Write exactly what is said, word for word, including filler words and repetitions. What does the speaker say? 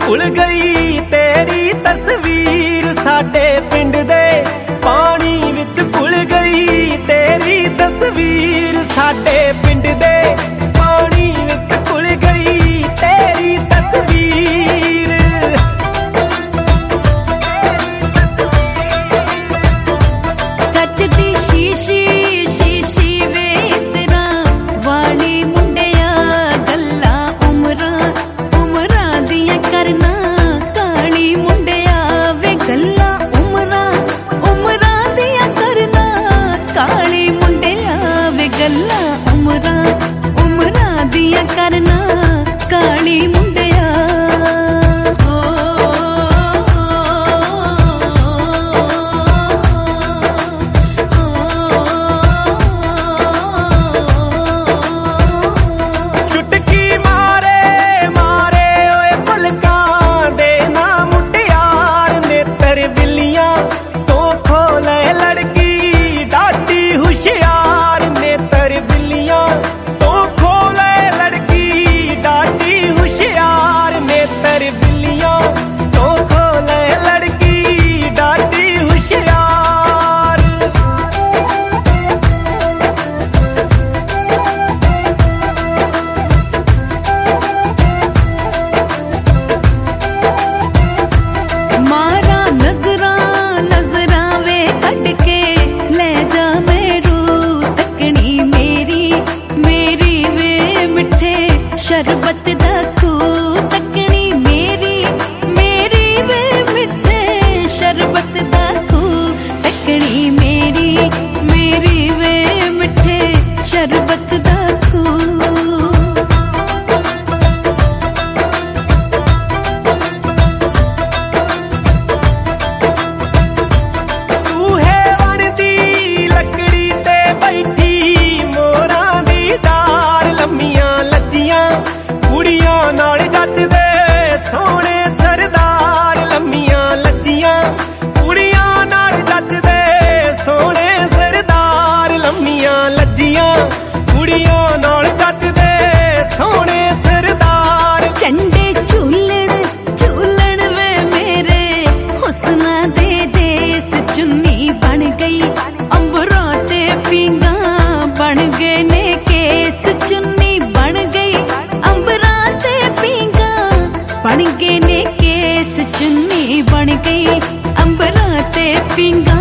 भुल गई तेरी तस्वीर साडे पिंड दे पानी विच भुल गई तेरी तस्वीर साडे पिंड दे पानी विच भुल गई तेरी तस्वीर। कच दी शीशी शीशी वेतना वाली मुंडिया गल्ला उमरा उमरा दिया करना काली मुंडिया वे गल्ला उमरा उमरा दिया करना काली मुंडिया वे गल्ला उमरा उमरा दिया करना काली मुंडिया। चुटकी मारे मारे ओए पलकां दे ना मुटियार नेत्र बिल्लियां तो खोले लड़की डाटी हुशियार नेत्र बिल्लियां तो खोले लड़की डाटी हुशियार नेत्र बिल्लियां तो खोले लड़की डाटी हुशियार। मारा नजरा नजरा वे कट के ले जा मेरू तकनी मेरी मेरी वे मिठे शरबत दा तू तकनी मेरी मेरी वे मिठे शरबत दा तू तकनी मेरी मेरी वे मिठे शरबत दा तू। सूहे वन दी लकड़ी ते बैठी मोरां दी डार लम्मियां लज्जियां कुड़ियां नाल जचदे सोहणे सरदार लम्मियां लज्जियां कुड़ियां नाल जचदे सोहणे सरदार लम्मियां लज्जियां कुड़ियां नाल जचदे सोहणे सरदार। चंडे झूलण झूलण वे मेरे हुस्ना दे देस चुन्नी बन गई अंबरों ते पींगा बन गए ने केस चुन्नी बन गई अंबरों ते पींगा बन गए ने केस चुन्नी बन गई अंबरों ते पींगा